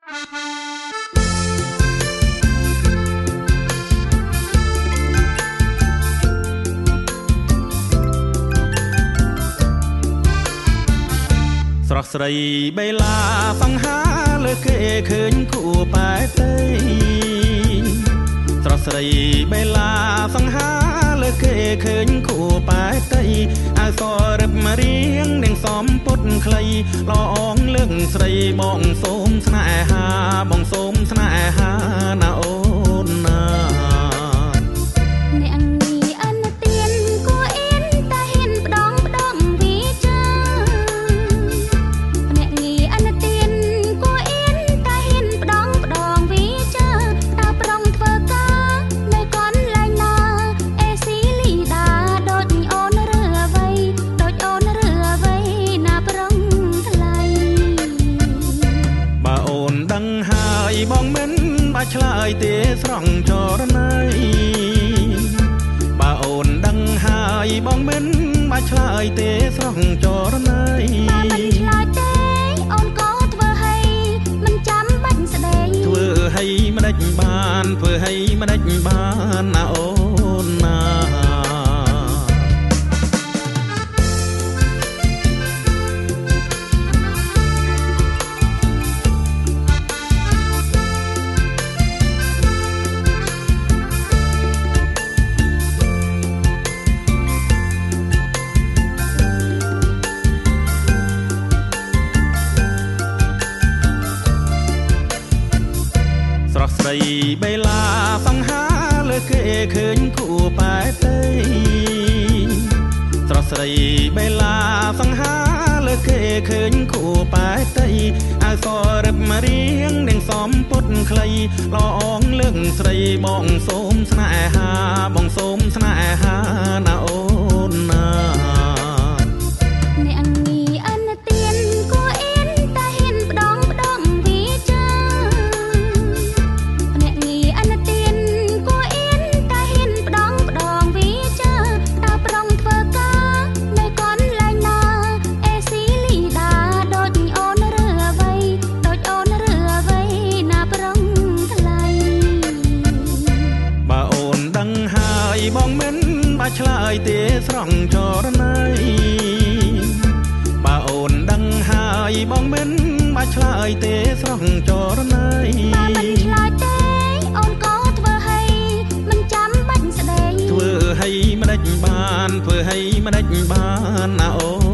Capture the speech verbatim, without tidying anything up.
ស្រស់ស្រីបេឡាសង្ហាលើគេឃើញគួប៉ែតីស្រស់ស្រីបេឡាសង្ហាលើគេឃើញគួប៉ែតីអើសរឹបមករៀងនាងសំពុតខ្លីល្អអងលើកស្រីបងសូមស្នេហាបងសូមស្នេហាណាអូនណាបងមិនបាច់ឆ្លើយទេស្រង់ចរណៃបើអូនដឹងហើយបងមិនបាច់ឆ្លើយទេស្រង់ចរណៃបើមិនឆ្លើយទេអូនក៏ធ្វើឲ្យមិនចាំបាច់ស្ដីធ្វើឲ្យមិនដេចបានធ្វើឲ្យមិនដេចបានណាអូនណាស្រីបេឡាសង្ហាលើគេឃើញគួប៉ែតីស្រស់ស្រីបេឡាសង្ហាលើគេឃើញគួប៉ែតីអើសរឹបមករៀងនាងសំពុតខ្លីល្អអងលើកស្រីបងសូមស្នេហាបងសូមស្នេហាណាអូនណាបងមិនបាច់ឆ្លើយទេស្រង់ចរណៃបើអូនដឹងហើយបងមិនបាច់ឆ្លើយទេស្រង់ចរណៃបើមិនឆ្លើយទេអូនក៏ធ្វើឲ្យមិនចាំបាច់ស្ដីធ្វើឲ្យមិនដេចបានធ្វើឲ្យមិនដេចបានណាអូ